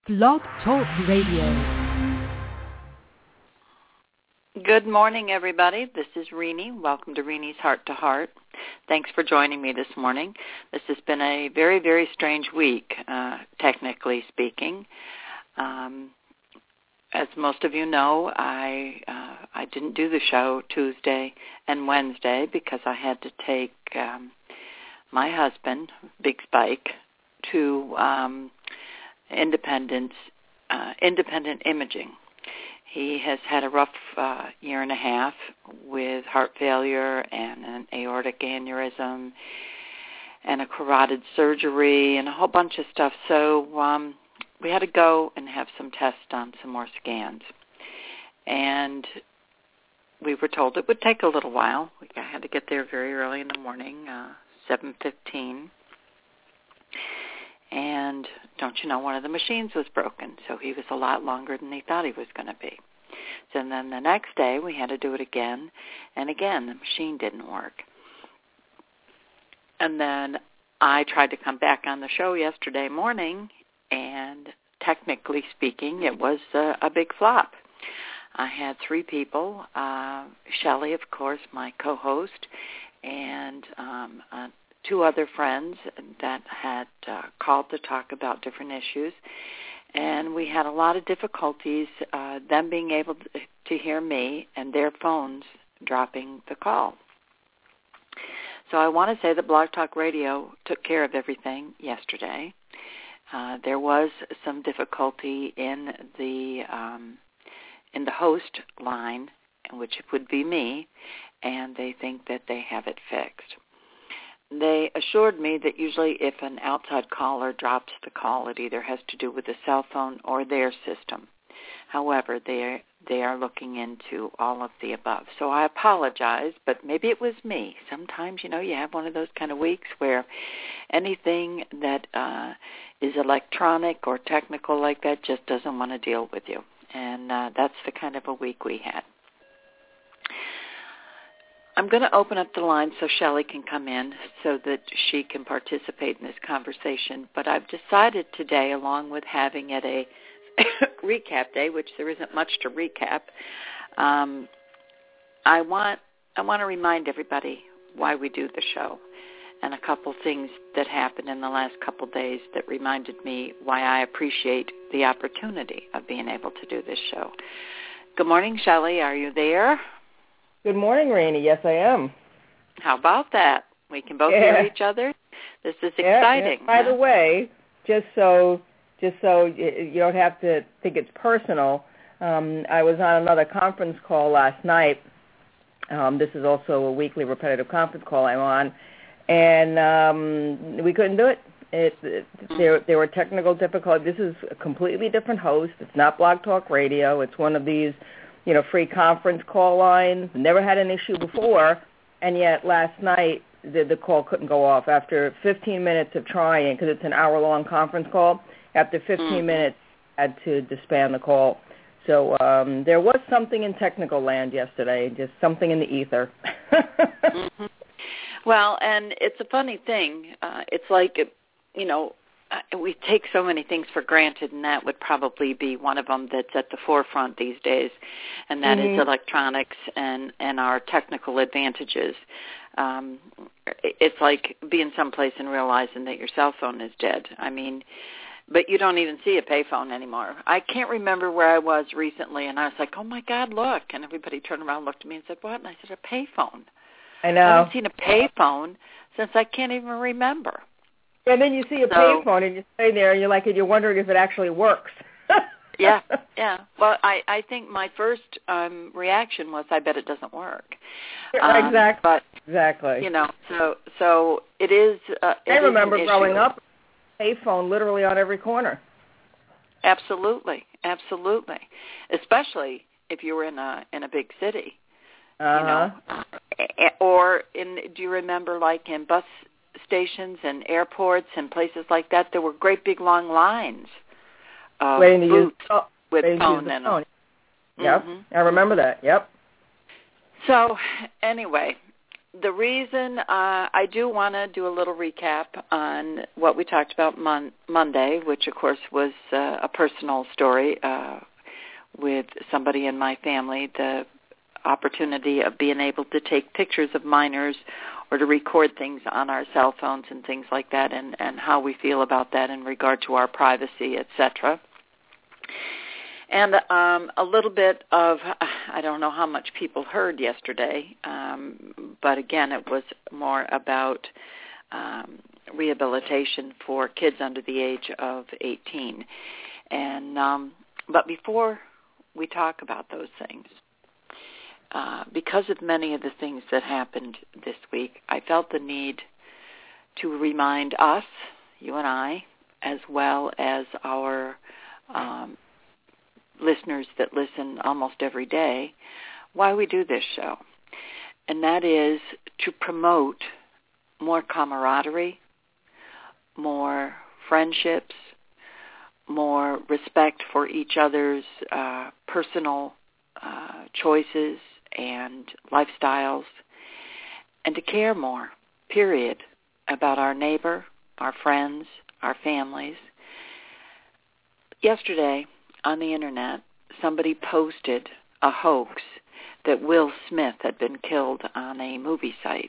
Blog Talk Radio. Good morning, everybody. This is Renee. Welcome to Renee's Heart to Heart. Thanks for joining me this morning. This has been a very, very strange week, technically speaking. As most of you know, I didn't do the show Tuesday and Wednesday because I had to take my husband, Big Spike, to independent imaging. He has had a rough year and a half with heart failure and an aortic aneurysm and a carotid surgery and a whole bunch of stuff. So we had to go and have some tests done, some more scans. And we were told it would take a little while. I had to get there very early in the morning, 7:15. And don't you know, one of the machines was broken, so he was a lot longer than he thought he was going to be. So then the next day we had to do it again, and again the machine didn't work. And then I tried to come back on the show yesterday morning, and technically speaking, it was a big flop. I had three people, Shelley, of course, my co-host, and two other friends that had called to talk about different issues. And we had a lot of difficulties, them being able to hear me and their phones dropping the call. So I want to say that Blog Talk Radio took care of everything yesterday. There was some difficulty in the host line, which would be me, and they think that they have it fixed. They assured me that usually if an outside caller drops the call, it either has to do with the cell phone or their system. However, they are looking into all of the above. So I apologize, but maybe it was me. Sometimes, you have one of those kind of weeks where anything that is electronic or technical like that just doesn't want to deal with you. And that's the kind of a week we had. I'm going to open up the line so Shelley can come in so that she can participate in this conversation. But I've decided today, along with having it a recap day, which there isn't much to recap, I want to remind everybody why we do the show and a couple things that happened in the last couple days that reminded me why I appreciate the opportunity of being able to do this show. Good morning, Shelley. Are you there? Good morning, Rainey. Yes, I am. How about that? We can both hear each other. This is exciting. Yeah. By the way, just so you don't have to think it's personal, I was on another conference call last night. This is also a weekly repetitive conference call I'm on, and we couldn't do it. There were technical difficulties. This is a completely different host. It's not Blog Talk Radio. It's one of these free conference call lines. Never had an issue before, and yet last night the call couldn't go off. After 15 minutes of trying, because it's an hour-long conference call, after 15 minutes I had to disband the call. So there was something in technical land yesterday, just something in the ether. Well, and it's a funny thing. It's like, we take so many things for granted, and that would probably be one of them that's at the forefront these days, and that is electronics and our technical advantages. It's like being someplace and realizing that your cell phone is dead. But you don't even see a payphone anymore. I can't remember where I was recently, and I was like, oh, my God, look. And everybody turned around and looked at me and said, what? And I said, a payphone. I know. I haven't seen a payphone since I can't even remember. And then you see a payphone, and you stay there, and you're wondering if it actually works. Yeah. Well, I think my first reaction was, I bet it doesn't work. Exactly. But, exactly. So it is. I remember growing up, payphone literally on every corner. Absolutely. Especially if you were in a big city. Or do you remember, like in bus stations and airports and places like that, there were great big long lines of booths with phone in them. Yep, I remember that. Yep. So anyway, the reason I do want to do a little recap on what we talked about Monday, which, of course, was a personal story with somebody in my family, the opportunity of being able to take pictures of minors or to record things on our cell phones and things like that, and how we feel about that in regard to our privacy, etc. And a little bit of, I don't know how much people heard yesterday, but again, it was more about rehabilitation for kids under the age of 18. And but before we talk about those things, because of many of the things that happened this week, I felt the need to remind us, you and I, as well as our listeners that listen almost every day, why we do this show. And that is to promote more camaraderie, more friendships, more respect for each other's personal choices and lifestyles, and to care more, period, about our neighbor, our friends, our families. Yesterday, on the Internet, somebody posted a hoax that Will Smith had been killed on a movie site.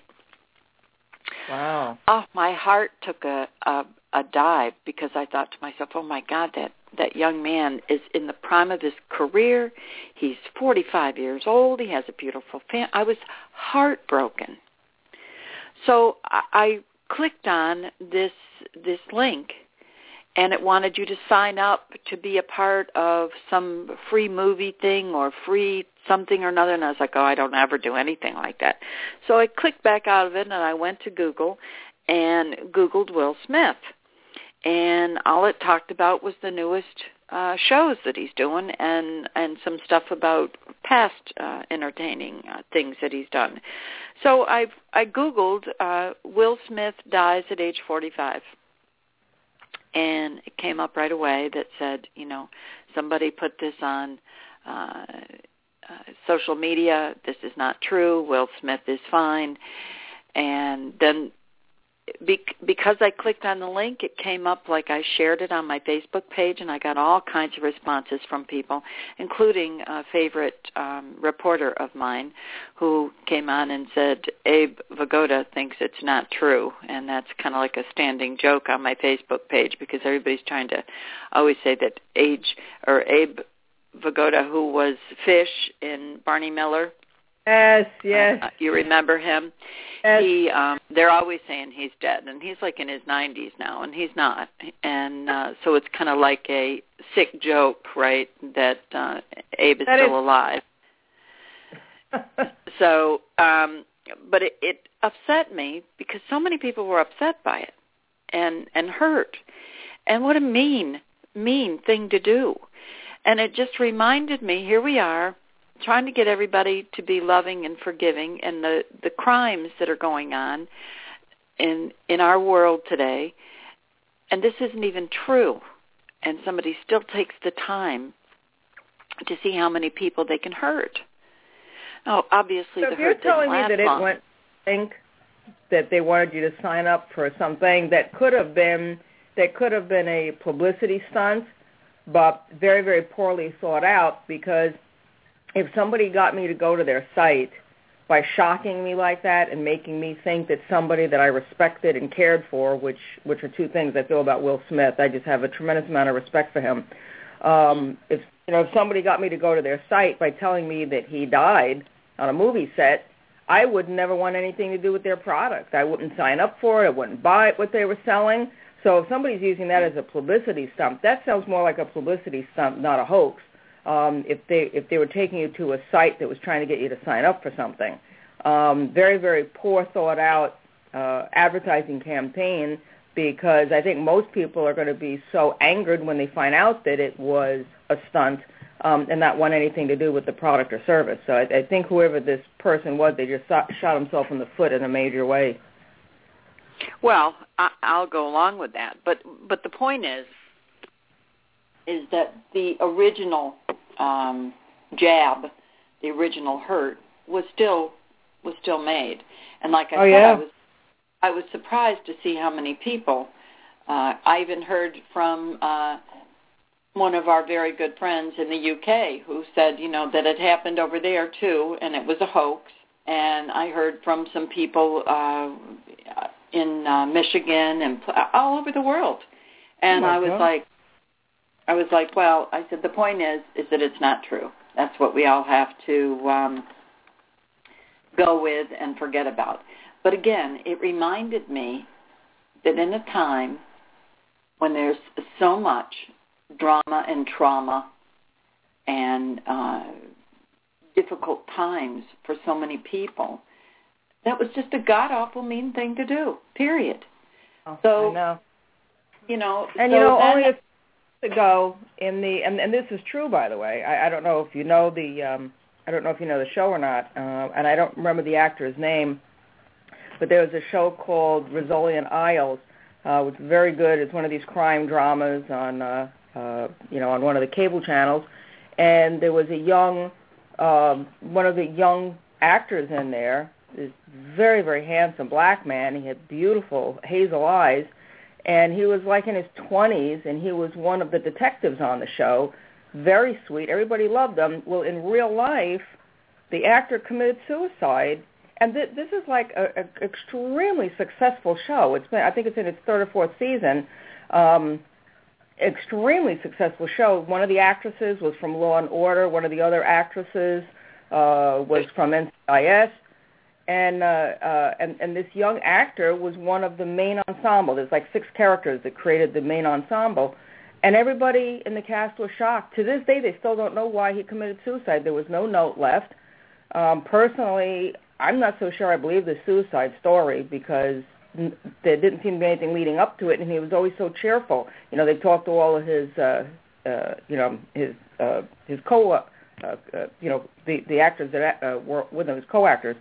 Wow. Oh, my heart took a dive because I thought to myself, oh, my God, that young man is in the prime of his career. He's 45 years old. He has a beautiful family. I was heartbroken. So I clicked on this link, and it wanted you to sign up to be a part of some free movie thing or free something or another. And I was like, oh, I don't ever do anything like that. So I clicked back out of it, and I went to Google and Googled Will Smith. And all it talked about was the newest shows that he's doing and some stuff about past entertaining things that he's done. So I Googled Will Smith dies at age 45. And it came up right away that said, somebody put this on social media. This is not true. Will Smith is fine. And then because I clicked on the link, it came up like I shared it on my Facebook page, and I got all kinds of responses from people, including a favorite reporter of mine who came on and said, Abe Vigoda thinks it's not true. And that's kind of like a standing joke on my Facebook page because everybody's trying to always say that Abe Vigoda, who was Fish in Barney Miller. Yes. You remember him? Yes. They're always saying he's dead, and he's like in his 90s now, and he's not. And so it's kind of like a sick joke, right, that Abe is still alive. So, but it upset me because so many people were upset by it and hurt. And what a mean thing to do. And it just reminded me, here we are, trying to get everybody to be loving and forgiving, and the crimes that are going on in our world today, and this isn't even true, and somebody still takes the time to see how many people they can hurt. Oh, obviously, so the if you're hurt didn't telling me last that long. it went, think that they wanted you to sign up for something that could have been a publicity stunt, but very, very poorly thought out, because if somebody got me to go to their site by shocking me like that and making me think that somebody that I respected and cared for, which are two things I feel about Will Smith, I just have a tremendous amount of respect for him. If somebody got me to go to their site by telling me that he died on a movie set, I would never want anything to do with their product. I wouldn't sign up for it. I wouldn't buy what they were selling. So if somebody's using that as a publicity stunt, that sounds more like a publicity stunt, not a hoax. If they were taking you to a site that was trying to get you to sign up for something. Very, very poor thought out advertising campaign, because I think most people are going to be so angered when they find out that it was a stunt and not want anything to do with the product or service. So I think whoever this person was, they just shot himself in the foot in a major way. Well, I'll go along with that. But the point is that the original jab, the original hurt, was still made, And like I said, I was surprised to see how many people. I even heard from one of our very good friends in the UK who said, that it happened over there too, and it was a hoax. And I heard from some people in Michigan and all over the world. And I was like, well, I said, the point is that it's not true. That's what we all have to go with and forget about. But again, it reminded me that in a time when there's so much drama and trauma and difficult times for so many people, that was just a god-awful mean thing to do, period. Oh, so, I know. And only a few years ago and this is true, by the way. I don't know if you know the show or not, and I don't remember the actor's name, but there was a show called Rizzoli and Isles, which is very good. It's one of these crime dramas on on one of the cable channels, and there was one of the young actors in there, this very, very handsome black man. He had beautiful hazel eyes, and he was like in his 20s, and he was one of the detectives on the show. Very sweet. Everybody loved him. Well, in real life, the actor committed suicide, and this is like an extremely successful show. I think it's in its third or fourth season. Extremely successful show. One of the actresses was from Law and Order. One of the other actresses was from NCIS. And this young actor was one of the main ensemble. There's like 6 characters that created the main ensemble. And everybody in the cast was shocked. To this day, they still don't know why he committed suicide. There was no note left. Personally, I'm not so sure I believe the suicide story because there didn't seem to be anything leading up to it, and he was always so cheerful. They talked to all of his the actors that were with him, his co-actors.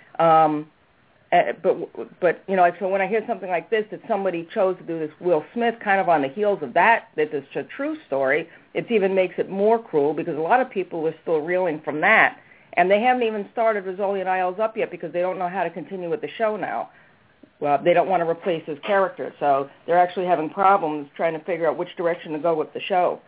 So when I hear something like this, that somebody chose to do this Will Smith kind of on the heels of that it's a true story, it even makes it more cruel because a lot of people are still reeling from that. And they haven't even started Rizzoli and Isles up yet because they don't know how to continue with the show now. Well, they don't want to replace his character, so they're actually having problems trying to figure out which direction to go with the show.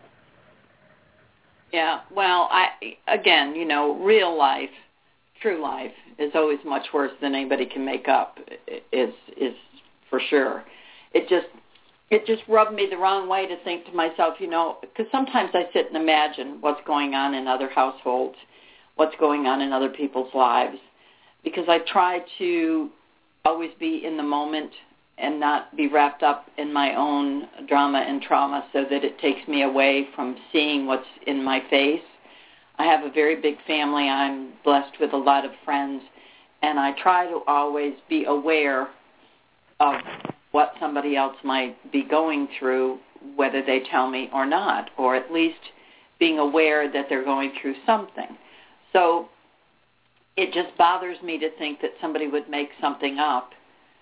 Yeah, well, real life, true life, is always much worse than anybody can make up, is for sure. It just rubbed me the wrong way to think to myself, because sometimes I sit and imagine what's going on in other households, what's going on in other people's lives, because I try to always be in the moment and not be wrapped up in my own drama and trauma so that it takes me away from seeing what's in my face. I have a very big family. I'm blessed with a lot of friends, and I try to always be aware of what somebody else might be going through, whether they tell me or not, or at least being aware that they're going through something. So it just bothers me to think that somebody would make something up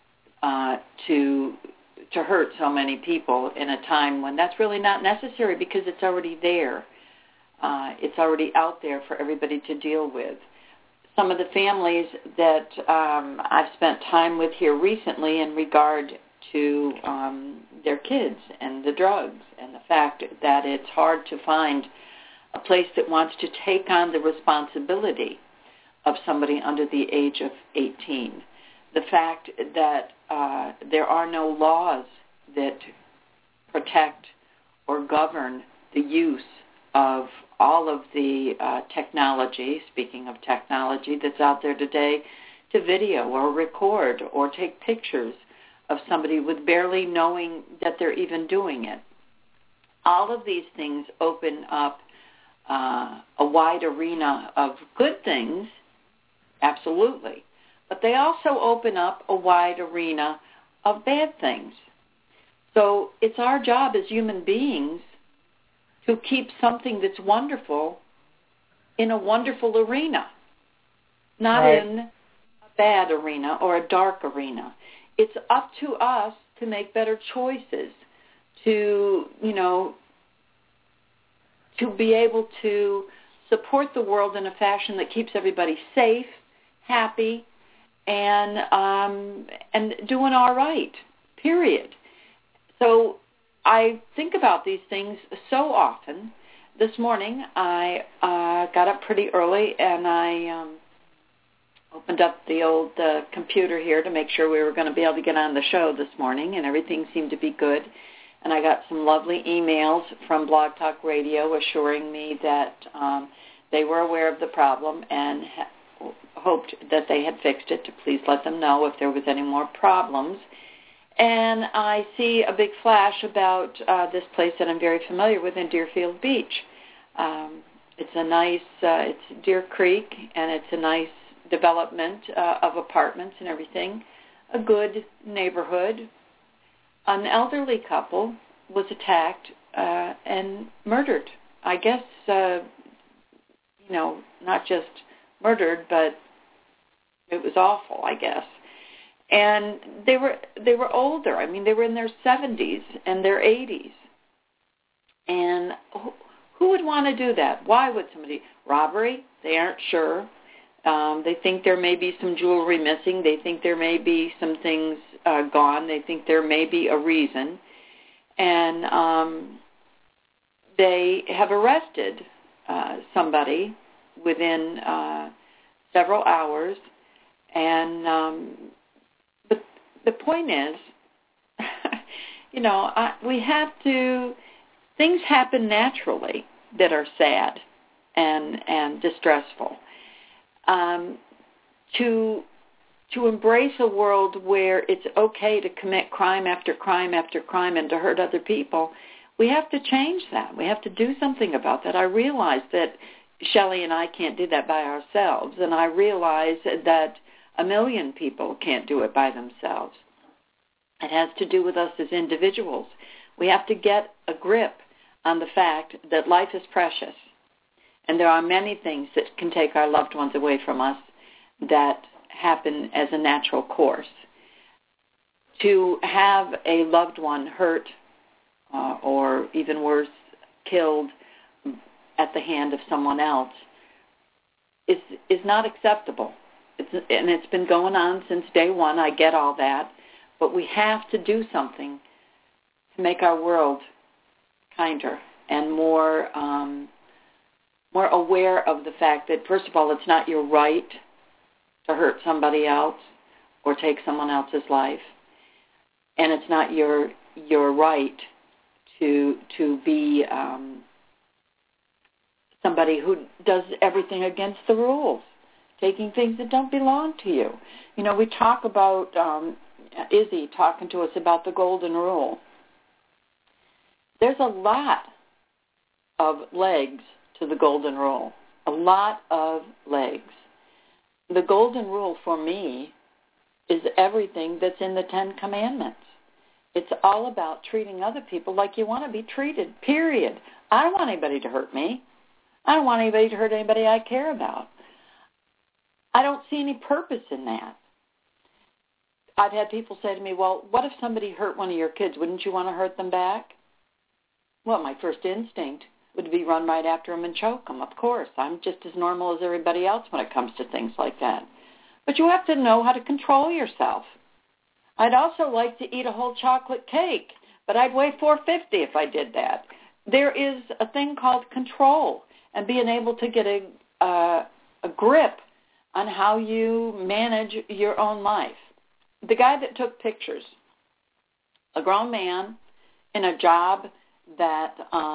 to hurt so many people in a time when that's really not necessary because it's already there. It's already out there for everybody to deal with. Some of the families that I've spent time with here recently in regard to their kids and the drugs and the fact that it's hard to find a place that wants to take on the responsibility of somebody under the age of 18. The fact that there are no laws that protect or govern the use of all of the technology, speaking of technology, that's out there today to video or record or take pictures of somebody with barely knowing that they're even doing it. All of these things open up a wide arena of good things, absolutely, but they also open up a wide arena of bad things. So it's our job as human beings to keep something that's wonderful in a wonderful arena, not right. in a bad arena or a dark arena. It's up to us to make better choices, to be able to support the world in a fashion that keeps everybody safe, happy, and doing all right, period. So I think about these things so often. This morning I got up pretty early, and I opened up the old computer here to make sure we were going to be able to get on the show this morning, and everything seemed to be good. And I got some lovely emails from Blog Talk Radio assuring me that they were aware of the problem and hoped that they had fixed it, to please let them know if there was any more problems. And I see a big flash about this place that I'm very familiar with in Deerfield Beach. It's a nice, it's Deer Creek, and it's a nice development of apartments and everything, a good neighborhood. An elderly couple was attacked and murdered. I guess, not just murdered, but it was awful, I guess. And they were older. I mean, they were in their 70s and their 80s. And who would want to do that? Why would somebody? Robbery? They aren't sure. They think there may be some jewelry missing. They think there may be some things gone. They think there may be a reason. And they have arrested somebody within several hours. And but the point is, we have to, things happen naturally that are sad and distressful. To embrace a world where it's okay to commit crime after crime after crime and to hurt other people, we have to change that. We have to do something about that. I realize that Shelley and I can't do that by ourselves, and I realize that 1 million people can't do it by themselves. It has to do with us as individuals. We have to get a grip on the fact that life is precious, and there are many things that can take our loved ones away from us that happen as a natural course. To have a loved one hurt or even worse, killed at the hand of someone else is not acceptable. And it's been going on since day one. I get all that. But we have to do something to make our world kinder and more aware of the fact that, first of all, it's not your right to hurt somebody else or take someone else's life. And it's not your right to be somebody who does everything against the rules, taking things that don't belong to you. We talk about Izzy talking to us about the golden rule. There's a lot of legs to the golden rule, a lot of legs. The golden rule for me is everything that's in the 10 Commandments. It's all about treating other people like you want to be treated, period. I don't want anybody to hurt me. I don't want anybody to hurt anybody I care about. I don't see any purpose in that. I've had people say to me, well, what if somebody hurt one of your kids? Wouldn't you want to hurt them back? Well, my first instinct would be run right after them and choke them, of course. I'm just as normal as everybody else when it comes to things like that. But you have to know how to control yourself. I'd also like to eat a whole chocolate cake, but I'd weigh 450 if I did that. There is a thing called control and being able to get a grip on how you manage your own life. The guy that took pictures, a grown man in a job that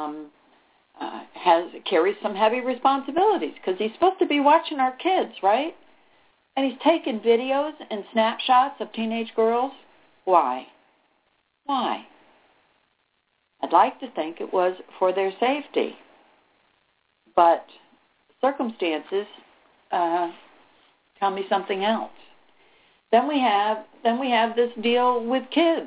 carries some heavy responsibilities because he's supposed to be watching our kids, right? And he's taking videos and snapshots of teenage girls. Why? Why? I'd like to think it was for their safety. But circumstances tell me something else. Then we have this deal with kids.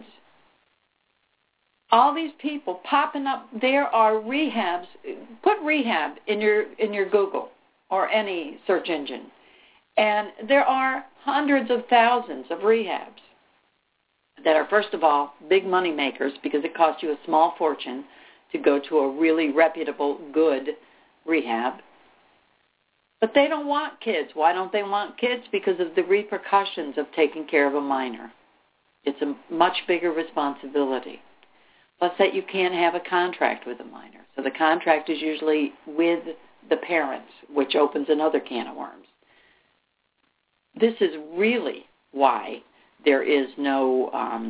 All these people popping up. There are rehabs. Put rehab in your Google or any search engine. And there are hundreds of thousands of rehabs that are, first of all, big money makers because it costs you a small fortune to go to a really reputable, good rehab. But they don't want kids. Why don't they want kids? Because of the repercussions of taking care of a minor. It's a much bigger responsibility. Plus that you can't have a contract with a minor. So the contract is usually with the parents, which opens another can of worms. This is really why there is no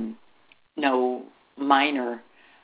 minor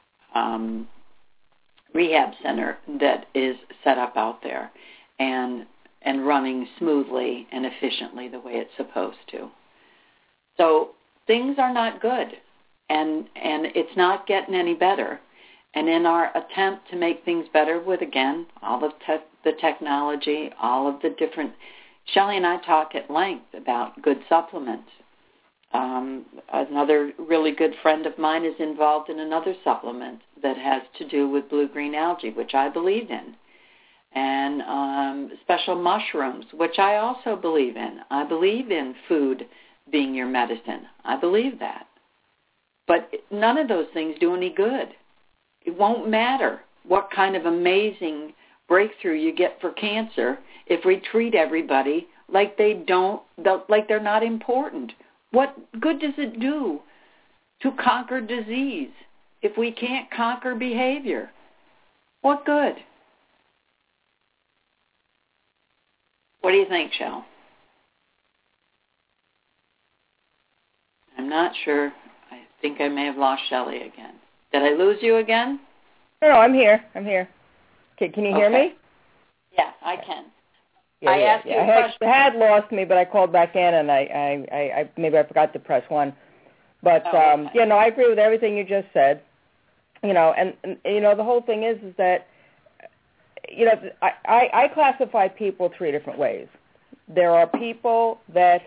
rehab center that is set up out there and running smoothly and efficiently the way it's supposed to. So things are not good, and it's not getting any better. And in our attempt to make things better with, again, all of the technology, all of the different... Shelley and I talk at length about good supplements. Another really good friend of mine is involved in another supplement that has to do with blue-green algae, which I believe in, and special mushrooms, which I also believe in. I believe in food being your medicine. I believe that. But none of those things do any good. It won't matter what kind of amazing breakthrough you get for cancer if we treat everybody like they're not important. What good does it do to conquer disease if we can't conquer behavior? What good? What do you think, Shell? I'm not sure. I think I may have lost Shelley again. Did I lose you again? No, I'm here. Can you hear me? Yeah, I can. Yeah, I asked you a question. I had lost me, but I called back in, and I maybe I forgot to press 1. But okay. I agree with everything you just said. And the whole thing is that I classify people 3 different ways. There are people that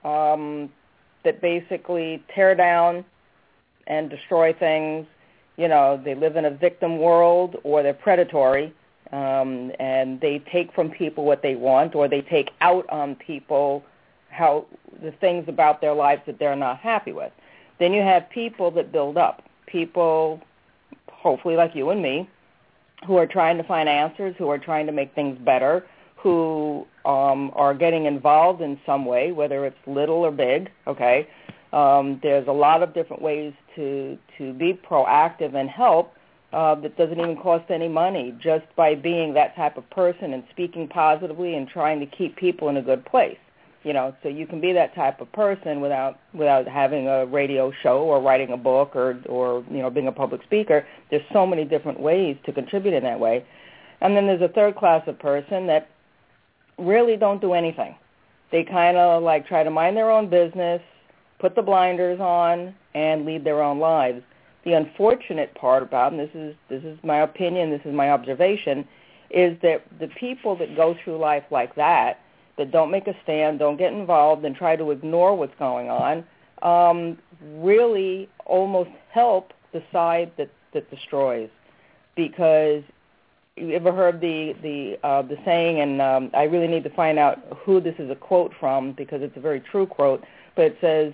basically tear down and destroy things. They live in a victim world, or they're predatory. And they take from people what they want, or they take out on people the things about their lives that they're not happy with. Then you have people that build up, people hopefully like you and me, who are trying to find answers, who are trying to make things better, who are getting involved in some way, whether it's little or big, okay? There's a lot of different ways to be proactive and help. That doesn't even cost any money, just by being that type of person and speaking positively and trying to keep people in a good place. So you can be that type of person without having a radio show or writing a book or being a public speaker. There's so many different ways to contribute in that way. And then there's a third class of person that really don't do anything. They kind of try to mind their own business, put the blinders on, and lead their own lives. The unfortunate part about, and this is my opinion, this is my observation, is that the people that go through life like that don't make a stand, don't get involved, and try to ignore what's going on, really almost help the side that destroys. Because you ever heard the saying, and I really need to find out who this is a quote from, because it's a very true quote, but it says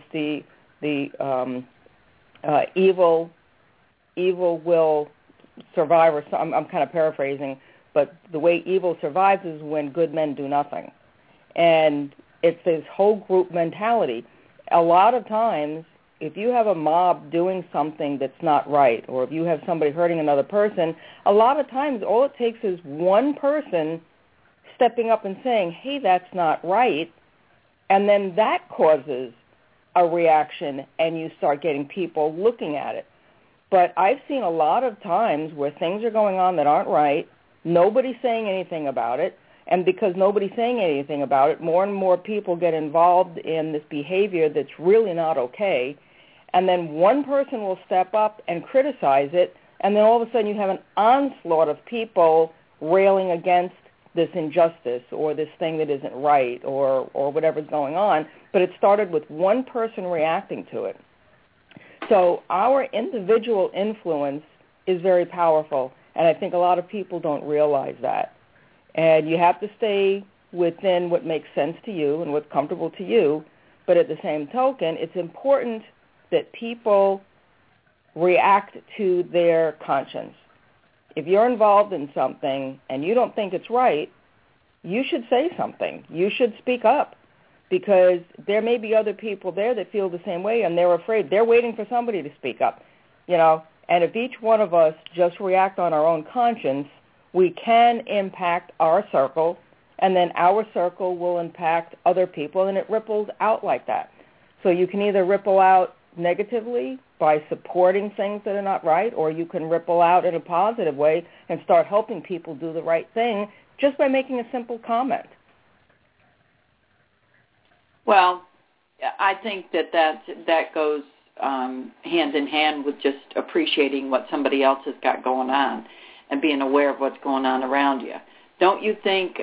evil will survive, or I'm kind of paraphrasing, but the way evil survives is when good men do nothing. And it's this whole group mentality. A lot of times, if you have a mob doing something that's not right, or if you have somebody hurting another person, a lot of times all it takes is one person stepping up and saying, hey, that's not right, and then that causes a reaction, and you start getting people looking at it. But I've seen a lot of times where things are going on that aren't right, nobody's saying anything about it, and because nobody's saying anything about it, more and more people get involved in this behavior that's really not okay, and then one person will step up and criticize it, and then all of a sudden you have an onslaught of people railing against this injustice or this thing that isn't right or whatever's going on, but it started with one person reacting to it. So our individual influence is very powerful, and I think a lot of people don't realize that. And you have to stay within what makes sense to you and what's comfortable to you, but at the same token, it's important that people react to their conscience. If you're involved in something and you don't think it's right, you should say something. You should speak up, because there may be other people there that feel the same way, and they're afraid. They're waiting for somebody to speak up, And if each one of us just react on our own conscience, we can impact our circle, and then our circle will impact other people, and it ripples out like that. So you can either ripple out negatively by supporting things that are not right, or you can ripple out in a positive way and start helping people do the right thing just by making a simple comment. Well, I think that goes hand in hand with just appreciating what somebody else has got going on and being aware of what's going on around you. Don't you think,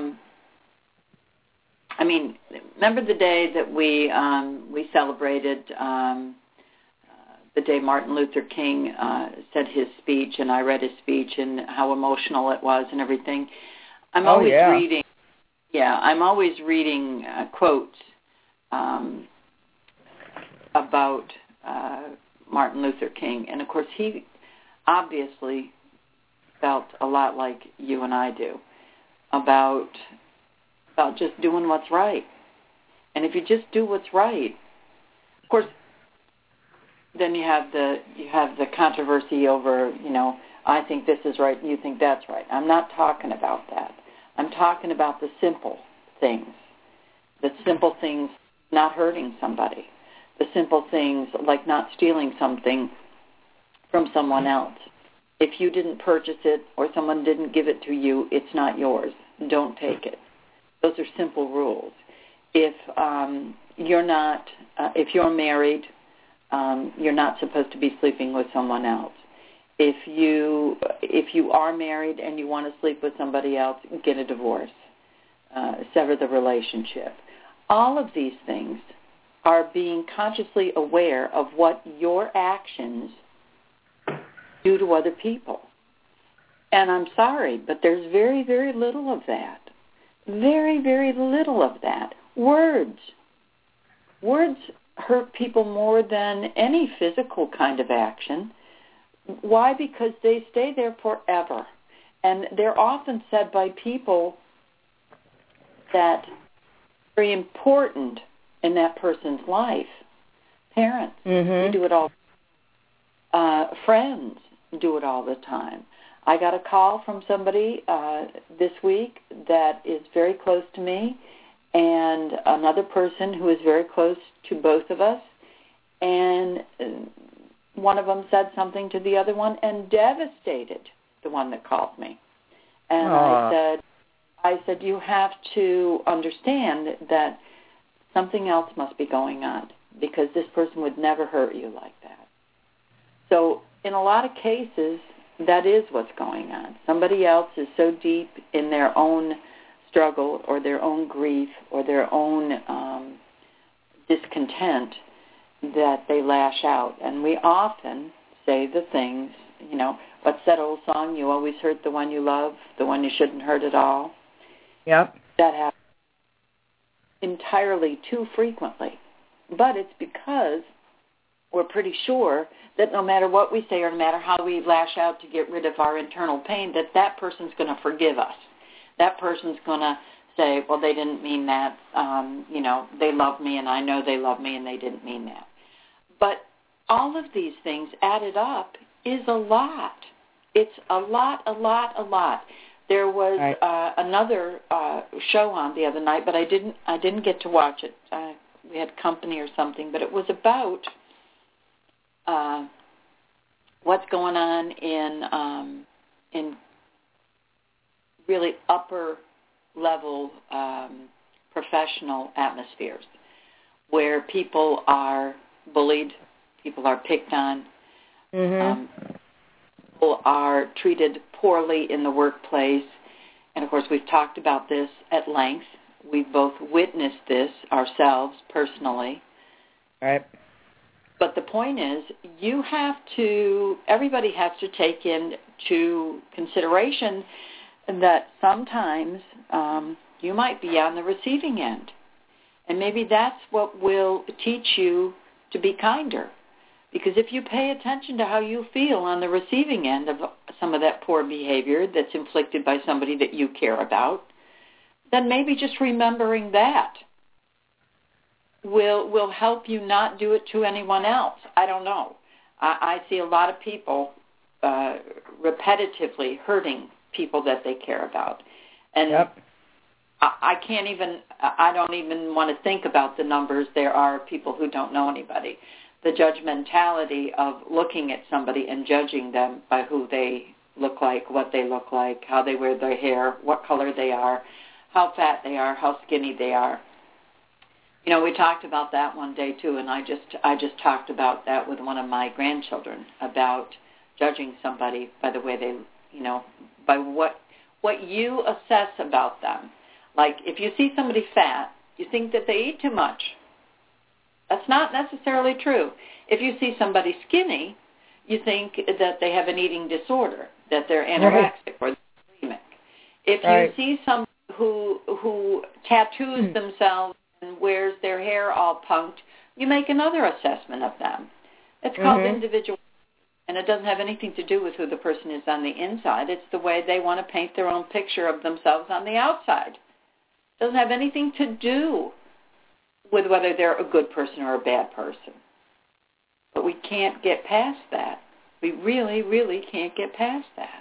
remember the day that we celebrated the day Martin Luther King said his speech, and I read his speech and how emotional it was and everything. I'm always reading quotes about Martin Luther King, and of course he obviously felt a lot like you and I do about just doing what's right. And if you just do what's right, of course, then you have the controversy over, I think this is right, you think that's right. I'm not talking about that. I'm talking about the simple things. The simple things, not hurting somebody. The simple things like not stealing something from someone else. If you didn't purchase it or someone didn't give it to you, it's not yours. Don't take it. Those are simple rules. If if you're married, you're not supposed to be sleeping with someone else. If you are married and you want to sleep with somebody else, get a divorce. Sever the relationship. All of these things are being consciously aware of what your actions do to other people. And I'm sorry, but there's very, very little of that. Very, very little of that. Words hurt people more than any physical kind of action. Why? Because they stay there forever. And they're often said by people that are very important in that person's life. Parents, they do it all. Friends do it all the time. I got a call from somebody this week that is very close to me, and another person who is very close to both of us, and one of them said something to the other one and devastated the one that called me. And I said, you have to understand that something else must be going on, because this person would never hurt you like that. So in a lot of cases, that is what's going on. Somebody else is so deep in their own struggle or their own grief or their own discontent that they lash out. And we often say the things, what's that old song, you always hurt the one you love, the one you shouldn't hurt at all. Yep. That happens entirely too frequently. But it's because we're pretty sure that no matter what we say or no matter how we lash out to get rid of our internal pain, that person's going to forgive us. That person's going to say, well, they didn't mean that. They love me, and I know they love me, and they didn't mean that. But all of these things added up is a lot. It's a lot. There was another show on the other night, but I didn't get to watch it. We had company or something, but it was about what's going on in really upper level professional atmospheres, where people are bullied, people are picked on, people are treated poorly in the workplace. And of course, we've talked about this at length. We've both witnessed this ourselves personally. Right. But the point is, everybody has to take into consideration that sometimes you might be on the receiving end. And maybe that's what will teach you to be kinder. Because if you pay attention to how you feel on the receiving end of some of that poor behavior that's inflicted by somebody that you care about, then maybe just remembering that will help you not do it to anyone else. I don't know. I see a lot of people repetitively hurting people that they care about. And yep. I don't even want to think about the numbers. There are people who don't know anybody. The judgmentality of looking at somebody and judging them by who they look like, what they look like, how they wear their hair, what color they are, how fat they are, how skinny they are. You know, we talked about that one day too, and I just talked about that with one of my grandchildren, about judging somebody by the way they, you know, by what you assess about them. Like if you see somebody fat, you think that they eat too much. That's not necessarily true. If you see somebody skinny, you think that they have an eating disorder, that they're anorexic or bulimic. If you see somebody who tattoos themselves and wears their hair all punked, you make another assessment of them. It's called individual, and it doesn't have anything to do with who the person is on the inside. It's the way they want to paint their own picture of themselves on the outside. It doesn't have anything to do with whether they're a good person or a bad person. But we can't get past that. We really, really can't get past that.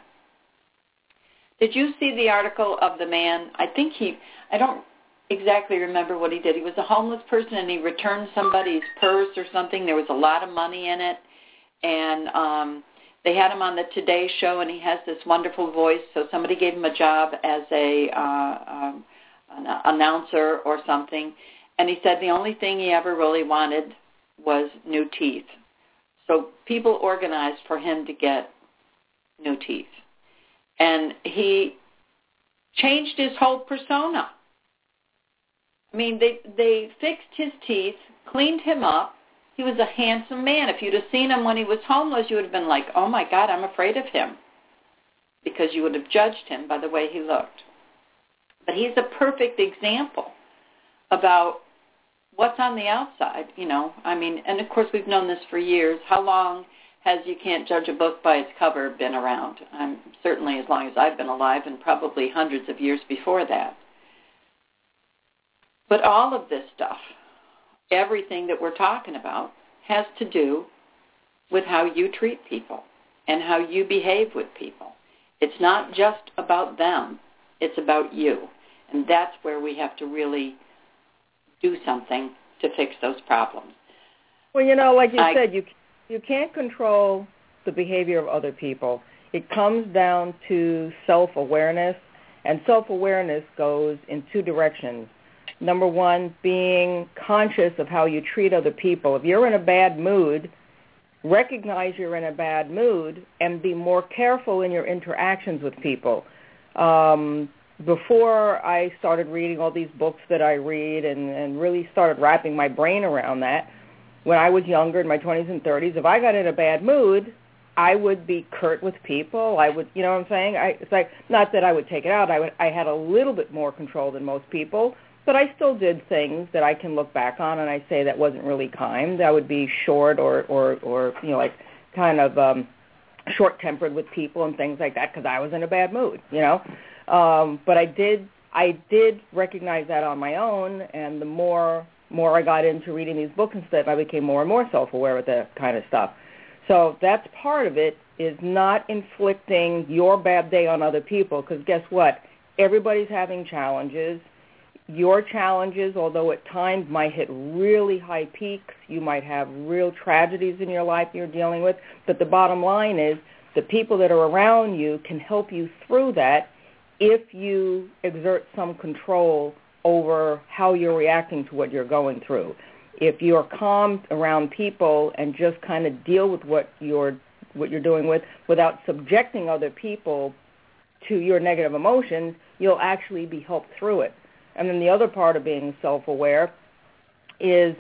Did you see the article of the man? I don't exactly remember what he did. He was a homeless person, and he returned somebody's purse or something. There was a lot of money in it. And they had him on the Today Show, and he has this wonderful voice. So somebody gave him a job as an announcer or something. And he said the only thing he ever really wanted was new teeth. So people organized for him to get new teeth. And he changed his whole persona. I mean, they fixed his teeth, cleaned him up. He was a handsome man. If you'd have seen him when he was homeless, you would have been like, oh, my God, I'm afraid of him, because you would have judged him by the way he looked. But he's a perfect example about what's on the outside, you know. I mean, and, of course, we've known this for years. How long has You Can't Judge a Book by Its Cover been around? Certainly as long as I've been alive, and probably hundreds of years before that. But all of this stuff, everything that we're talking about, has to do with how you treat people and how you behave with people. It's not just about them. It's about you. And that's where we have to really do something to fix those problems. Well, you know, like you said, you can't control the behavior of other people. It comes down to self-awareness, and self-awareness goes in two directions. Number one, being conscious of how you treat other people. If you're in a bad mood, recognize you're in a bad mood and be more careful in your interactions with people. Before I started reading all these books that I read and really started wrapping my brain around that, when I was younger, in my 20s and 30s, if I got in a bad mood, I would be curt with people. I would, you know what I'm saying? It's like, not that I would take it out. I had a little bit more control than most people, but I still did things that I can look back on and I say that wasn't really kind. I would be short or you know, like kind of short-tempered with people and things like that because I was in a bad mood, you know. But I did recognize that on my own, and the more I got into reading these books and stuff, I became more and more self-aware with that kind of stuff. So that's part of it, is not inflicting your bad day on other people, because guess what? Everybody's having challenges. Your challenges, although at times might hit really high peaks, you might have real tragedies in your life you're dealing with, but the bottom line is the people that are around you can help you through that if you exert some control over how you're reacting to what you're going through. If you're calm around people and just kind of deal with what you're doing without subjecting other people to your negative emotions, you'll actually be helped through it. And then the other part of being self-aware is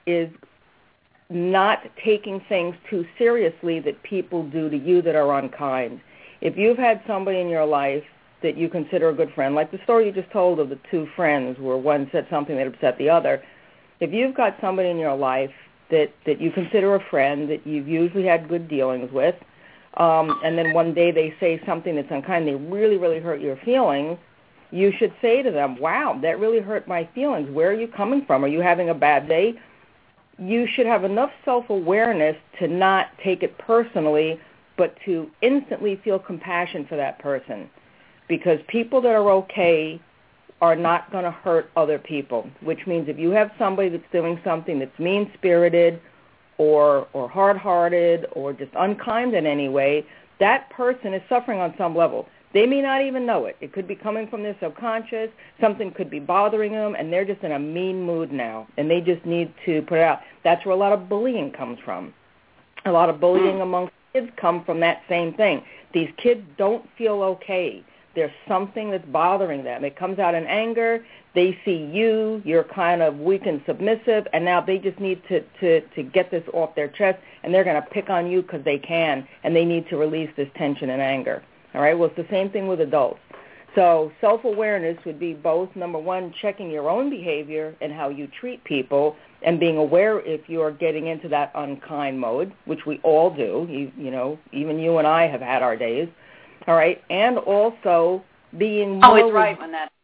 not taking things too seriously that people do to you that are unkind. If you've had somebody in your life that you consider a good friend, like the story you just told of the two friends where one said something that upset the other, if you've got somebody in your life that you consider a friend that you've usually had good dealings with, and then one day they say something that's unkind, they really, really hurt your feelings, you should say to them, wow, that really hurt my feelings. Where are you coming from? Are you having a bad day? You should have enough self-awareness to not take it personally, but to instantly feel compassion for that person. Because people that are okay are not going to hurt other people, which means if you have somebody that's doing something that's mean-spirited or hard-hearted or just unkind in any way, that person is suffering on some level. They may not even know it. It could be coming from their subconscious. Something could be bothering them, and they're just in a mean mood now, and they just need to put it out. That's where a lot of bullying comes from. A lot of bullying amongst kids come from that same thing. These kids don't feel okay. There's something that's bothering them. It comes out in anger. They see you're kind of weak and submissive, and now they just need to get this off their chest, and they're going to pick on you because they can, and they need to release this tension and anger. All right? Well, it's the same thing with adults. So self-awareness would be both, number one, checking your own behavior and how you treat people and being aware if you're getting into that unkind mode, which we all do. You know, even you and I have had our days. All right? And also being more... Always right when that...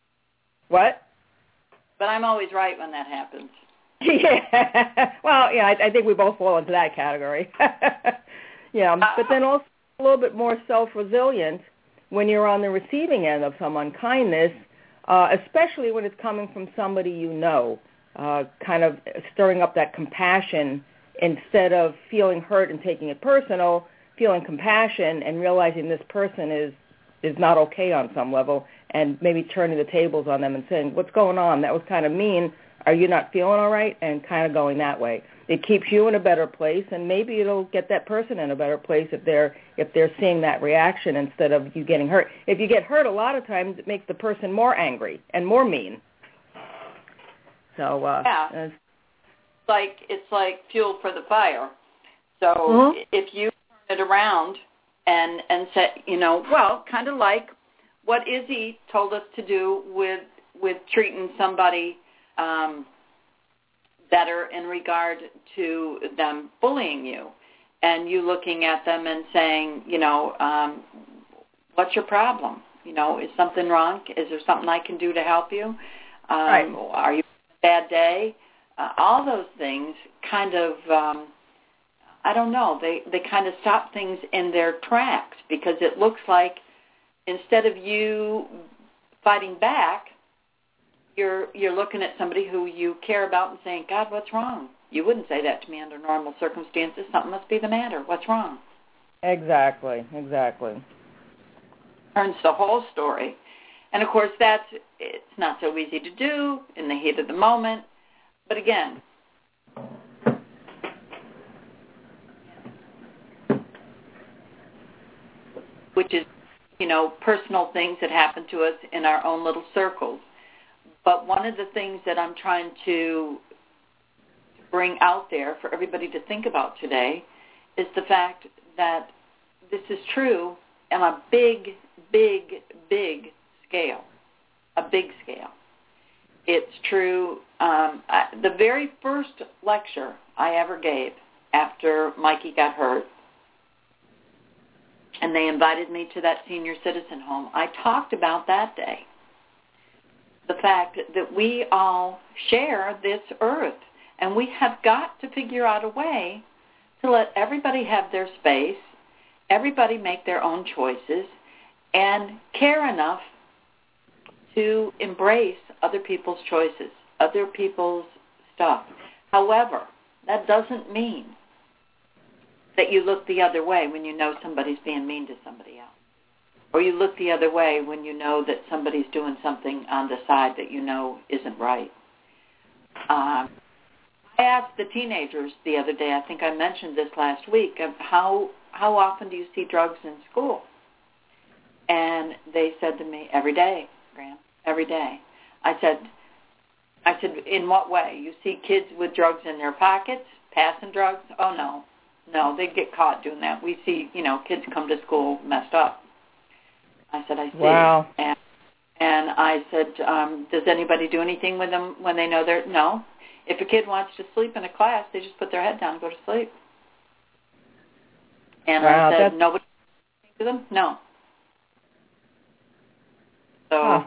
What? But I'm always right when that happens. Yeah. Well, yeah, I think we both fall into that category. Yeah, but then also a little bit more self-resilient when you're on the receiving end of some unkindness, especially when it's coming from somebody you know, kind of stirring up that compassion instead of feeling hurt and taking it personal, feeling compassion and realizing this person is not okay on some level and maybe turning the tables on them and saying, what's going on? That was kind of mean. Are you not feeling all right? And kind of going that way. It keeps you in a better place, and maybe it'll get that person in a better place if they're seeing that reaction instead of you getting hurt. If you get hurt, a lot of times it makes the person more angry and more mean. So yeah, it's like fuel for the fire. So if you turn it around and say, well, kind of like what Izzy told us to do with treating somebody better in regard to them bullying you, and you looking at them and saying, what's your problem? Is something wrong? Is there something I can do to help you? Right. Are you having a bad day? All those things kind of, I don't know, they kind of stop things in their tracks, because it looks like instead of you fighting back, you're looking at somebody who you care about and saying, God, what's wrong? You wouldn't say that to me under normal circumstances. Something must be the matter. What's wrong? Exactly. Turns the whole story. And, of course, it's not so easy to do in the heat of the moment. But, again, which is, personal things that happen to us in our own little circles. But one of the things that I'm trying to bring out there for everybody to think about today is the fact that this is true on a big, big, big scale, a big scale. It's true. The very first lecture I ever gave after Mikey got hurt, and they invited me to that senior citizen home, I talked about that day. The fact that we all share this earth, and we have got to figure out a way to let everybody have their space, everybody make their own choices, and care enough to embrace other people's choices, other people's stuff. However, that doesn't mean that you look the other way when you know somebody's being mean to somebody else. Or you look the other way when you know that somebody's doing something on the side that you know isn't right. I asked the teenagers the other day, I think I mentioned this last week, of how often do you see drugs in school? And they said to me, every day, Graham, every day. I said, in what way? You see kids with drugs in their pockets, passing drugs? Oh, no, they get caught doing that. We see, kids come to school messed up. I said, I see. Wow. And I said, does anybody do anything with them when they know they're... No. If a kid wants to sleep in a class, they just put their head down and go to sleep. And wow, I said, nobody to them? No. So,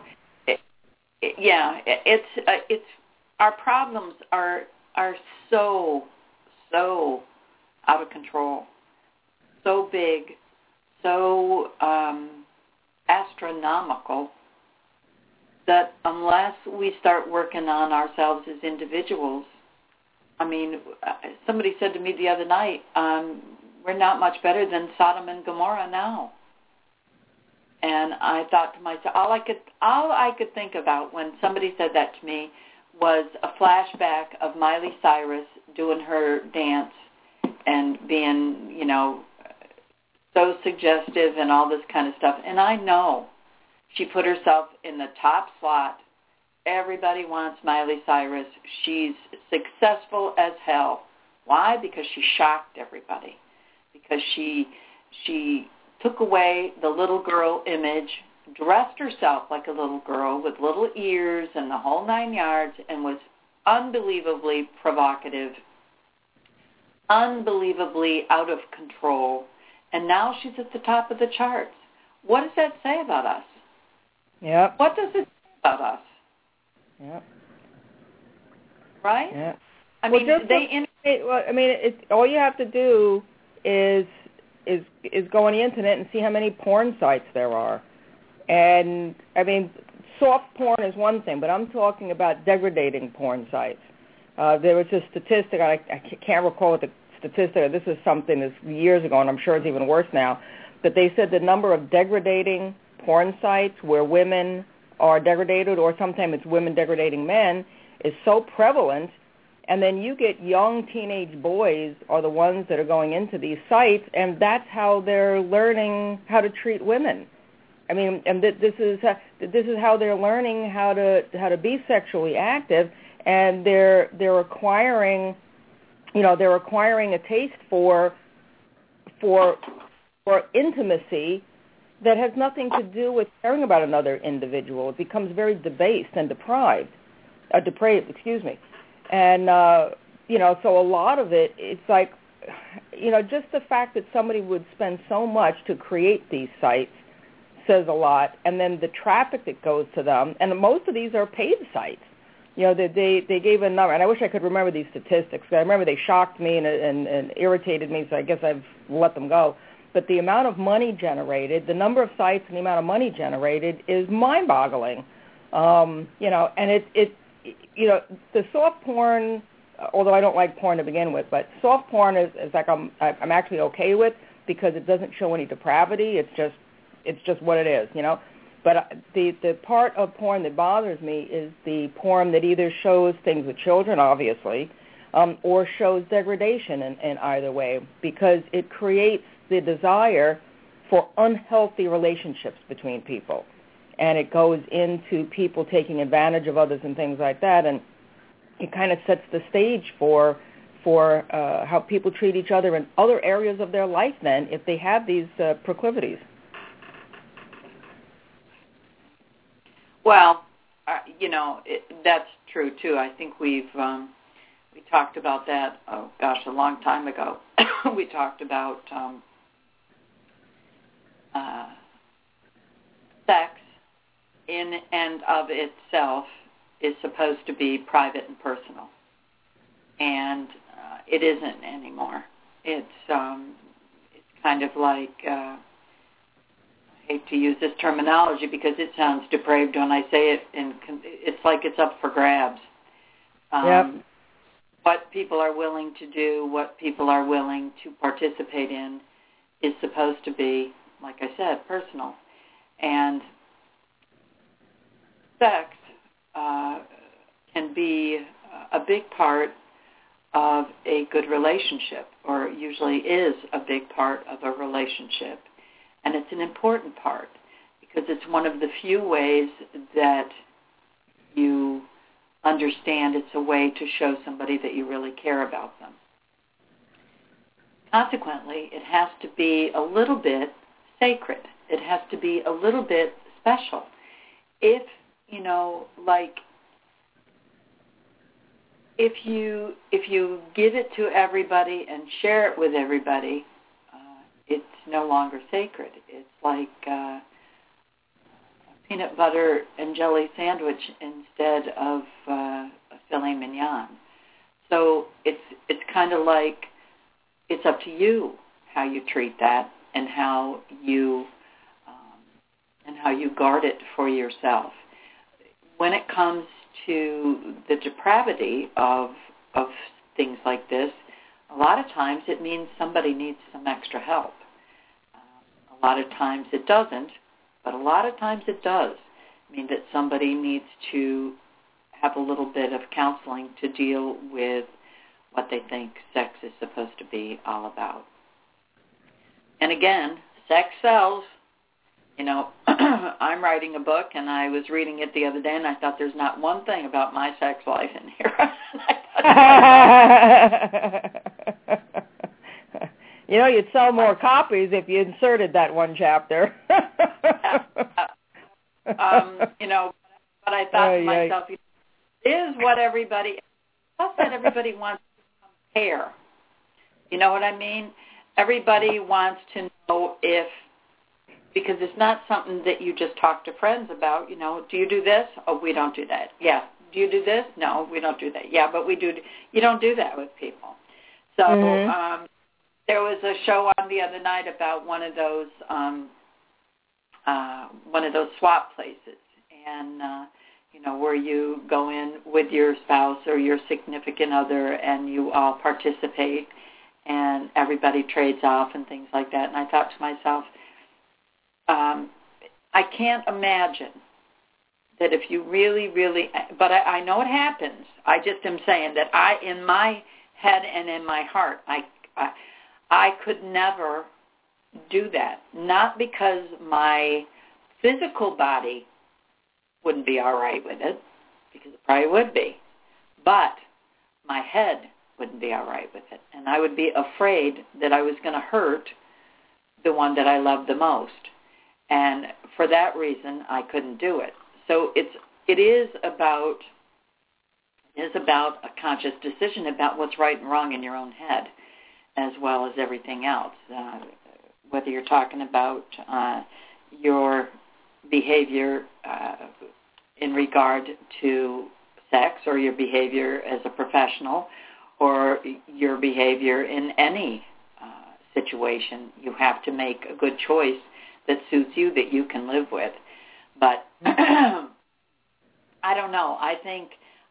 it's our problems are so out of control, so big, so astronomical, that unless we start working on ourselves as individuals, I mean, somebody said to me the other night, we're not much better than Sodom and Gomorrah now. And I thought to myself, all I could think about when somebody said that to me was a flashback of Miley Cyrus doing her dance and being, so suggestive and all this kind of stuff. And I know she put herself in the top slot. Everybody wants Miley Cyrus. She's successful as hell. Why? Because she shocked everybody. Because she took away the little girl image, dressed herself like a little girl with little ears and the whole 9 yards, and was unbelievably provocative, unbelievably out of control. And now she's at the top of the charts. What does that say about us? Yep. What does it say about us? Yep. Right? Yep. They all you have to do is go on the internet and see how many porn sites there are. And, soft porn is one thing, but I'm talking about degrading porn sites. There was a statistic, I can't recall what the statistic, this is something that's years ago, and I'm sure it's even worse now, but they said the number of degrading porn sites where women are degraded, or sometimes it's women degrading men, is so prevalent. And then you get young teenage boys are the ones that are going into these sites, and that's how they're learning how to treat women. And this is how they're learning how to be sexually active, and they're acquiring, they're acquiring a taste for intimacy that has nothing to do with caring about another individual. It becomes very debased and depraved. And, so a lot of it, it's like, just the fact that somebody would spend so much to create these sites says a lot. And then the traffic that goes to them, and most of these are paid sites. They gave a number, and I wish I could remember these statistics. I remember they shocked me and irritated me, so I guess I've let them go. But the amount of money generated, the number of sites and the amount of money generated is mind-boggling. And the soft porn, although I don't like porn to begin with, but soft porn is like I'm actually okay with, because it doesn't show any depravity. It's just what it is, But the part of porn that bothers me is the porn that either shows things with children, obviously, or shows degradation in either way, because it creates the desire for unhealthy relationships between people. And it goes into people taking advantage of others and things like that, and it kind of sets the stage for how people treat each other in other areas of their life then, if they have these proclivities. Well, that's true too. I think we talked about that, a long time ago. We talked about sex in and of itself is supposed to be private and personal, and it isn't anymore. It's kind of like, I hate to use this terminology because it sounds depraved when I say it, and it's like it's up for grabs. Yep. What people are willing to do, what people are willing to participate in, is supposed to be, like I said, personal. And sex can be a big part of a good relationship, or usually is a big part of a relationship. And it's an important part because it's one of the few ways that you understand it's a way to show somebody that you really care about them. Consequently, it has to be a little bit sacred. It has to be a little bit special. If, if you give it to everybody and share it with everybody, it's no longer sacred. It's like peanut butter and jelly sandwich instead of a filet mignon. So it's kind of like it's up to you how you treat that and how you guard it for yourself. When it comes to the depravity of things like this, a lot of times it means somebody needs some extra help. A lot of times it doesn't, but a lot of times it does mean that somebody needs to have a little bit of counseling to deal with what they think sex is supposed to be all about. And again, sex sells. You know, I'm writing a book, and I was reading it the other day, and I thought there's not one thing about my sex life in here. You know, you'd sell more copies if you inserted that one chapter. You know, but I thought to myself, it is what everybody, plus that everybody wants to compare. You know what I mean? Everybody wants to know if, because it's not something that you just talk to friends about. You know, do you do this? Oh, we don't do that. Yeah. Do you do this? No, we don't do that. Yeah, but we do. You don't do that with people. So there was a show on the other night about one of those swap places, and you know, where you go in with your spouse or your significant other, and you all participate, and everybody trades off and things like that. And I thought to myself, I can't imagine that if you really, really, but I know it happens. I just am saying that in my head and in my heart, I could never do that. Not because my physical body wouldn't be all right with it, because it probably would be, but my head wouldn't be all right with it. And I would be afraid that I was going to hurt the one that I loved the most. And for that reason, I couldn't do it. So it is about a conscious decision about what's right and wrong in your own head, as well as everything else. Whether you're talking about your behavior in regard to sex, or your behavior as a professional, or your behavior in any situation, you have to make a good choice that suits you, that you can live with. But I don't know. I think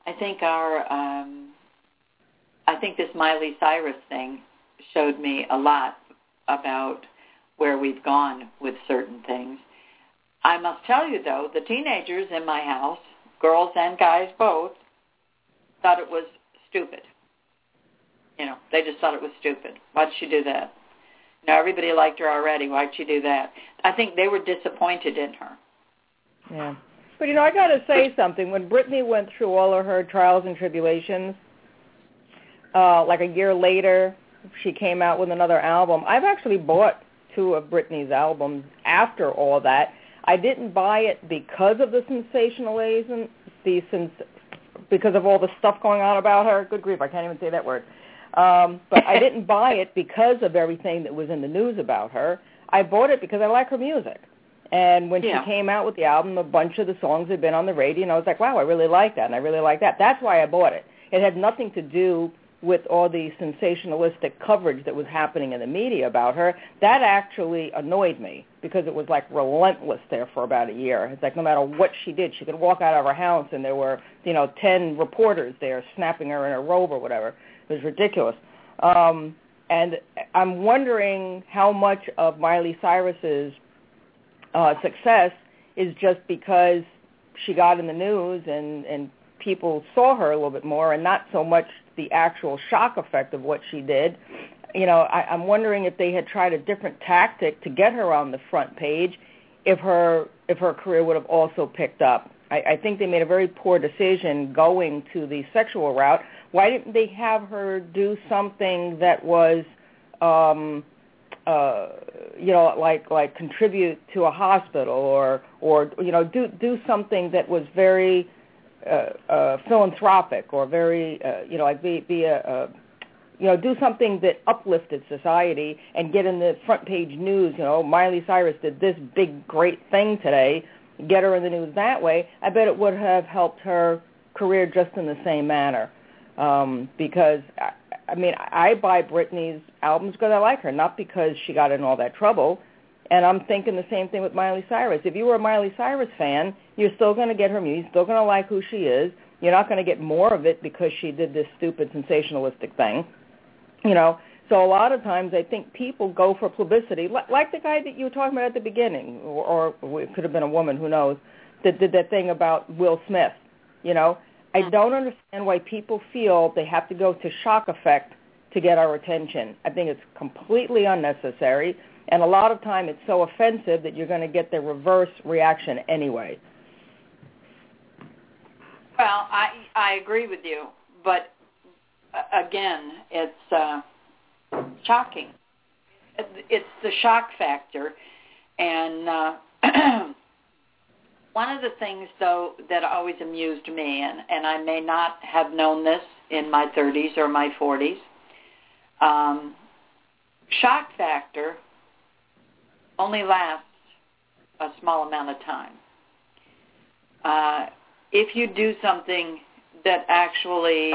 this Miley Cyrus thing showed me a lot about where we've gone with certain things. I must tell you, though, the teenagers in my house, girls and guys both, thought it was stupid. You know, they just thought it was stupid. Why did she do that? You know, everybody liked her already. Why'd she do that? I think they were disappointed in her. Yeah. But, you know, I got to say something. When Britney went through all of her trials and tribulations, like a year later, she came out with another album. I've actually bought 2 of Britney's albums after all that. I didn't buy it because of the sensationalism, because of all the stuff going on about her. Good grief, I can't even say that word. But I didn't buy it because of everything that was in the news about her. I bought it because I like her music. And when she came out with the album, a bunch of the songs had been on the radio, and I was like, wow, I really like that, and I really like that. That's why I bought it. It had nothing to do with all the sensationalistic coverage that was happening in the media about her. That actually annoyed me because it was like relentless there for about a year. It's like no matter what she did, she could walk out of her house and there were, 10 reporters there snapping her in a robe or whatever. It was ridiculous. And I'm wondering how much of Miley Cyrus's success is just because she got in the news and people saw her a little bit more, and not so much the actual shock effect of what she did. I'm wondering if they had tried a different tactic to get her on the front page, if her career would have also picked up. I think they made a very poor decision going to the sexual route. Why didn't they have her do something that was, like contribute to a hospital, or do something that was very philanthropic, or very do something that uplifted society and get in the front page news. Miley Cyrus did this big great thing today. get her in the news that way, I bet it would have helped her career just in the same manner. Because, I mean, I buy Britney's albums because I like her, not because she got in all that trouble. And I'm thinking the same thing with Miley Cyrus. If you were a Miley Cyrus fan, you're still going to get her music, still going to like who she is. You're not going to get more of it because she did this stupid sensationalistic thing, you know. So a lot of times I think people go for publicity, like the guy that you were talking about at the beginning, or it could have been a woman, who knows, that did that thing about Will Smith, you know. I don't understand why people feel they have to go to shock effect to get our attention. I think it's completely unnecessary, and a lot of time it's so offensive that you're going to get the reverse reaction anyway. Well, I agree with you, but again, it's shocking. It's the shock factor, and one of the things, though, that always amused me, and I may not have known this in my 30s or my 40s, shock factor only lasts a small amount of time. If you do something that actually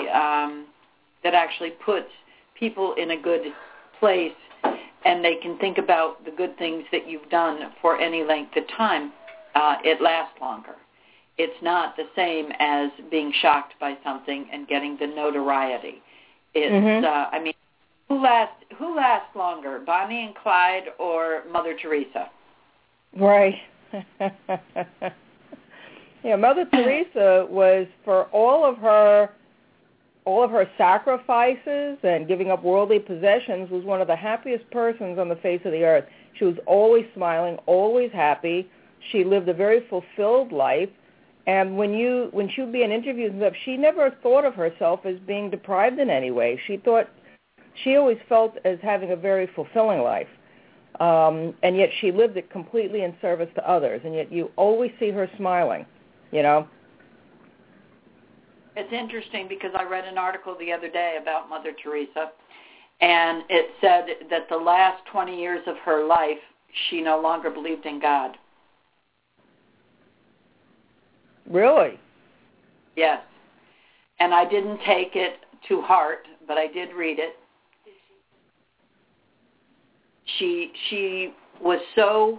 puts people in a good place and they can think about the good things that you've done for any length of time, it lasts longer. It's not the same as being shocked by something and getting the notoriety. It's, I mean, who lasts longer, Bonnie and Clyde or Mother Teresa? Right. Yeah, Mother Teresa was, for all of her sacrifices and giving up worldly possessions, was one of the happiest persons on the face of the earth. She was always smiling, always happy. She lived a very fulfilled life. And when she would be in interviews and stuff, she never thought of herself as being deprived in any way. She always felt as having a very fulfilling life. And yet she lived it completely in service to others. And yet you always see her smiling, you know. It's interesting because I read an article the other day about Mother Teresa, and it said that the last 20 years of her life, she no longer believed in God. Really? Yes. And I didn't take it to heart, but I did read it. She was so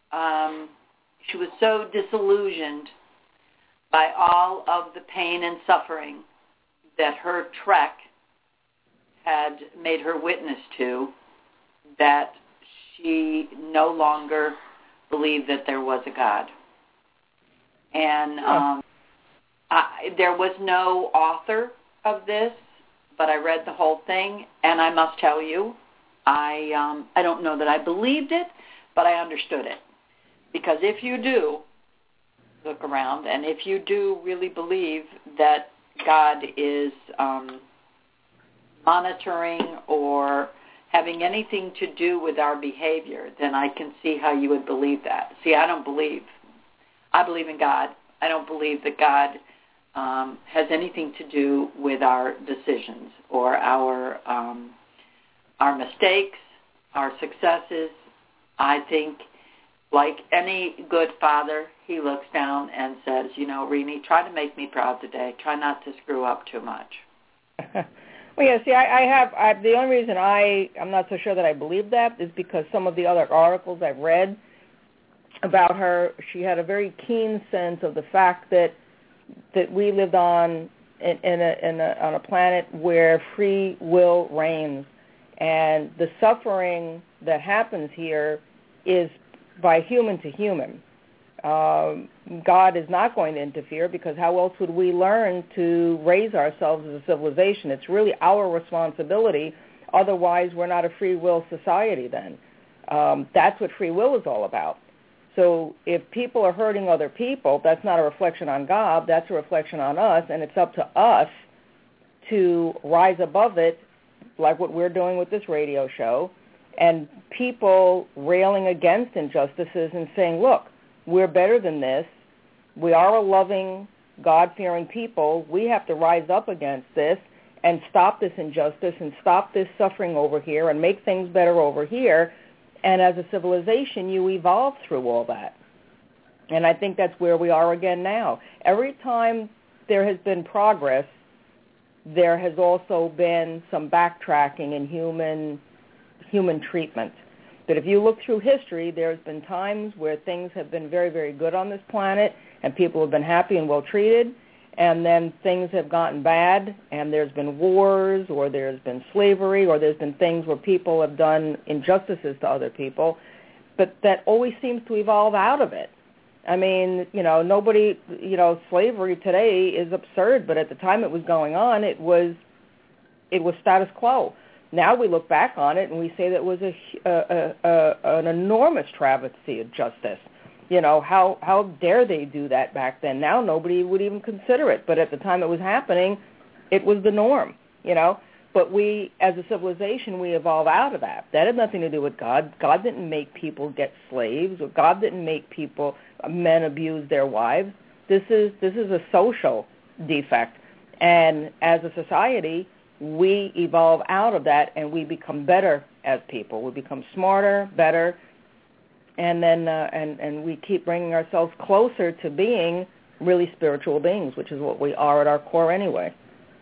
disillusioned by all of the pain and suffering that her trek had made her witness to, that she no longer believed that there was a God. And there was no author of this, but I read the whole thing, and I must tell you, I don't know that I believed it, but I understood it. Because if you do look around, and if you do really believe that God is monitoring or having anything to do with our behavior, then I can see how you would believe that. See, I believe in God. I don't believe that God has anything to do with our decisions or our mistakes, our successes. I think, like any good father, he looks down and says, you know, Renee, try to make me proud today. Try not to screw up too much. Well, yeah, see, I the only reason I'm not so sure that I believe that is because some of the other articles I've read about her, she had a very keen sense of the fact that we lived on a planet where free will reigns, and the suffering that happens here is by human to human. God is not going to interfere, because how else would we learn to raise ourselves as a civilization? It's really our responsibility. Otherwise, we're not a free will society then. That's what free will is all about. So if people are hurting other people, that's not a reflection on God. That's a reflection on us, and it's up to us to rise above it, like what we're doing with this radio show, and people railing against injustices and saying, look, we're better than this. We are a loving, God-fearing people. We have to rise up against this and stop this injustice and stop this suffering over here and make things better over here. And as a civilization, you evolve through all that. And I think that's where we are again now. Every time there has been progress, there has also been some backtracking in human treatment. But if you look through history, there's been times where things have been very, very good on this planet and people have been happy and well treated, and then things have gotten bad and there's been wars or there's been slavery or there's been things where people have done injustices to other people, but that always seems to evolve out of it. I mean, nobody, slavery today is absurd, but at the time it was going on, it was status quo. Now we look back on it and we say that it was an enormous travesty of justice. How dare they do that back then? Now nobody would even consider it, but at the time it was happening, it was the norm, But we, as a civilization, we evolve out of that. That had nothing to do with God. God didn't make people get slaves, or God didn't make men abuse their wives. This is a social defect. And as a society, we evolve out of that and we become better as people. We become smarter, better, and then and we keep bringing ourselves closer to being really spiritual beings, which is what we are at our core anyway.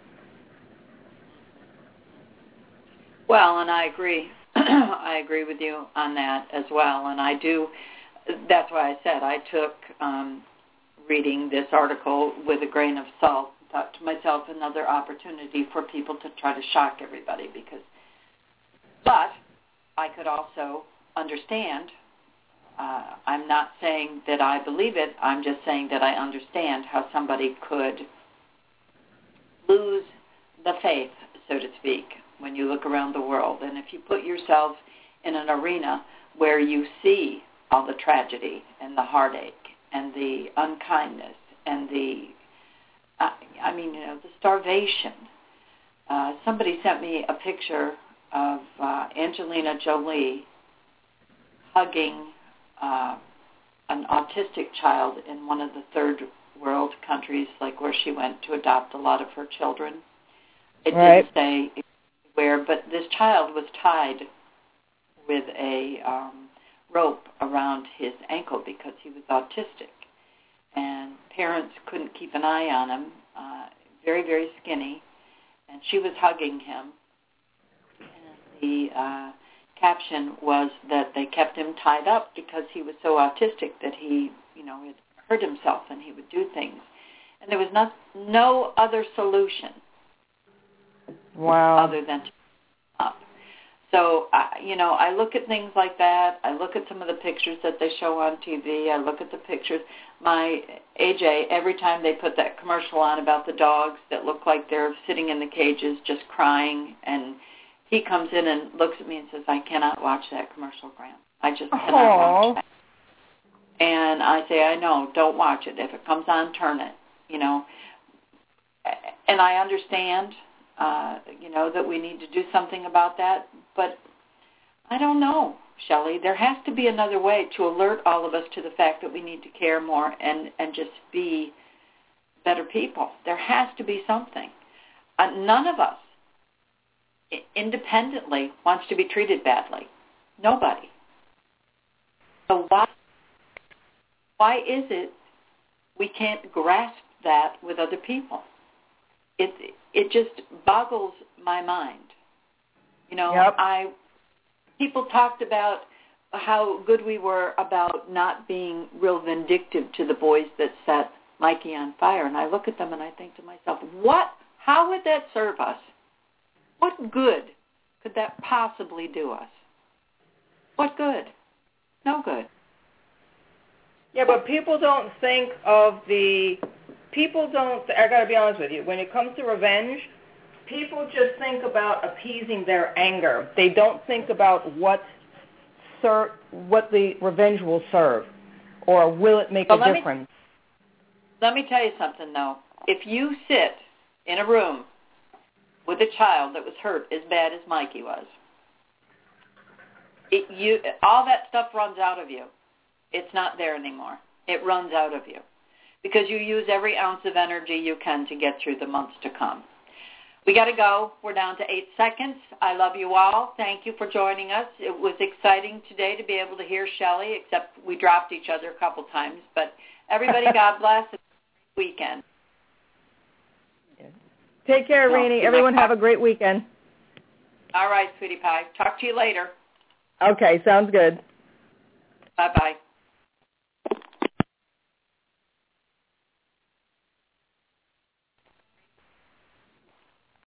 Well, and I agree. I agree with you on that as well. And I do. That's why I said I took reading this article with a grain of salt. Thought to myself, another opportunity for people to try to shock everybody. But I could also understand. I'm not saying that I believe it. I'm just saying that I understand how somebody could lose the faith, so to speak, when you look around the world. And if you put yourself in an arena where you see all the tragedy and the heartache and the unkindness and the starvation. Somebody sent me a picture of Angelina Jolie hugging an autistic child in one of the third world countries, like where she went to adopt a lot of her children. It right. Didn't say where, but this child was tied with a rope around his ankle because he was autistic. And parents couldn't keep an eye on him, very, very skinny, and she was hugging him. And the caption was that they kept him tied up because he was so autistic that he, had hurt himself and he would do things. And there was no other solution. Wow. Other than to up. So, I look at things like that. I look at some of the pictures that they show on TV. I look at the pictures. My AJ, every time they put that commercial on about the dogs that look like they're sitting in the cages just crying, and he comes in and looks at me and says, I cannot watch that commercial, Graham. I just cannot watch that. And I say, I know, don't watch it. If it comes on, turn it, And I understand, that we need to do something about that. But I don't know, Shelley. There has to be another way to alert all of us to the fact that we need to care more and just be better people. There has to be something. None of us independently wants to be treated badly. Nobody. So why is it we can't grasp that with other people? It just boggles my mind. Yep. People talked about how good we were about not being real vindictive to the boys that set Mikey on fire, and I look at them and I think to myself, how would that serve us? What good could that possibly do us? What good? No good. Yeah, but people don't think of I got to be honest with you, when it comes to revenge, people just think about appeasing their anger. They don't think about what the revenge will serve, or will it make a difference. Let me tell you something, though. If you sit in a room with a child that was hurt as bad as Mikey was, all that stuff runs out of you. It's not there anymore. It runs out of you because you use every ounce of energy you can to get through the months to come. We got to go. We're down to 8 seconds. I love you all. Thank you for joining us. It was exciting today to be able to hear Shelley, except we dropped each other a couple times. But everybody, God bless. It's a great weekend. Take care, Renee. Everyone have a great weekend. All right, sweetie pie. Talk to you later. Okay, sounds good. Bye-bye.